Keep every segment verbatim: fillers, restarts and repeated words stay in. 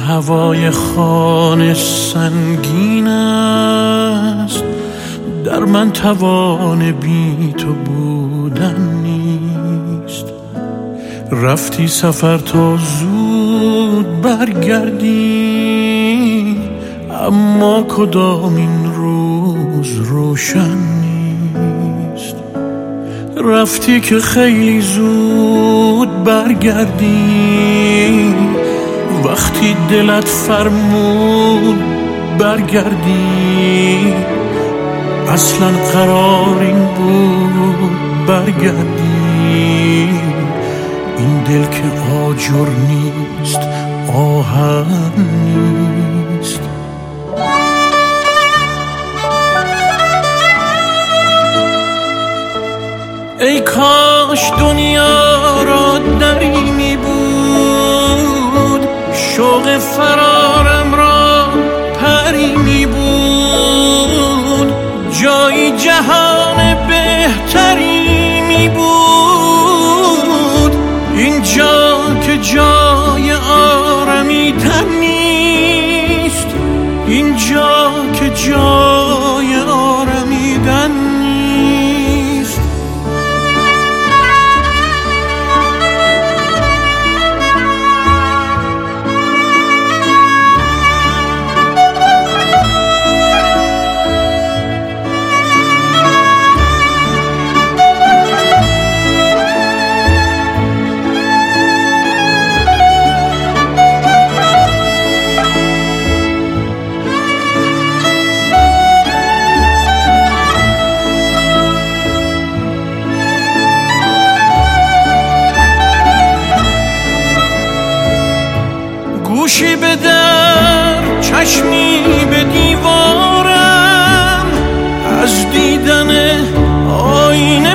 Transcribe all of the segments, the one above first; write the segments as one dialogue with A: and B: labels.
A: هوای خانه سنگین است، در من توان بی تو بودن نیست. رفتی سفر تا زود برگردی، اما کدام این روز روشن نیست. رفتی که خیلی زود برگردی، وقتی دلت فرمود برگردی. اصلا قرار این بود برگردی، این دل که آجر نیست آهن نیست. ای کاش دنیا را دری می بود، شوق فرارم را پری می بود، جایی جهان بهتری می بود. اینجا که جای آرمیدن نیست، اینجا که جای آرمیدن نیست. گوشی به در، چشمی به دیوارم، از دیدن آینه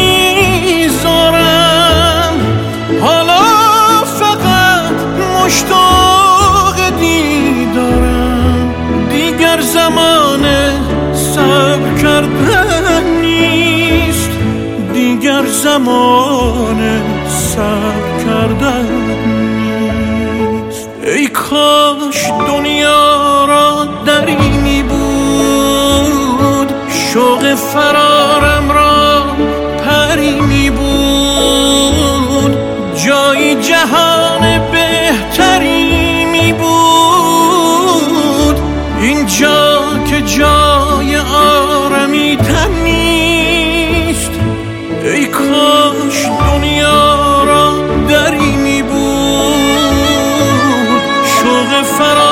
A: بیزارم. حالا فقط مشتاق دیدارم، دیگر زمان صبر کردن نیست، دیگر زمان صبر کردن نیست. ای کاش دنیا را دری می بود، شوق فرارم را پری می بود، جایی جهان بهتری می بود. اینجا که جای آرمیدن نیست، ای کاش دنیا را دری می بود، شوق فرار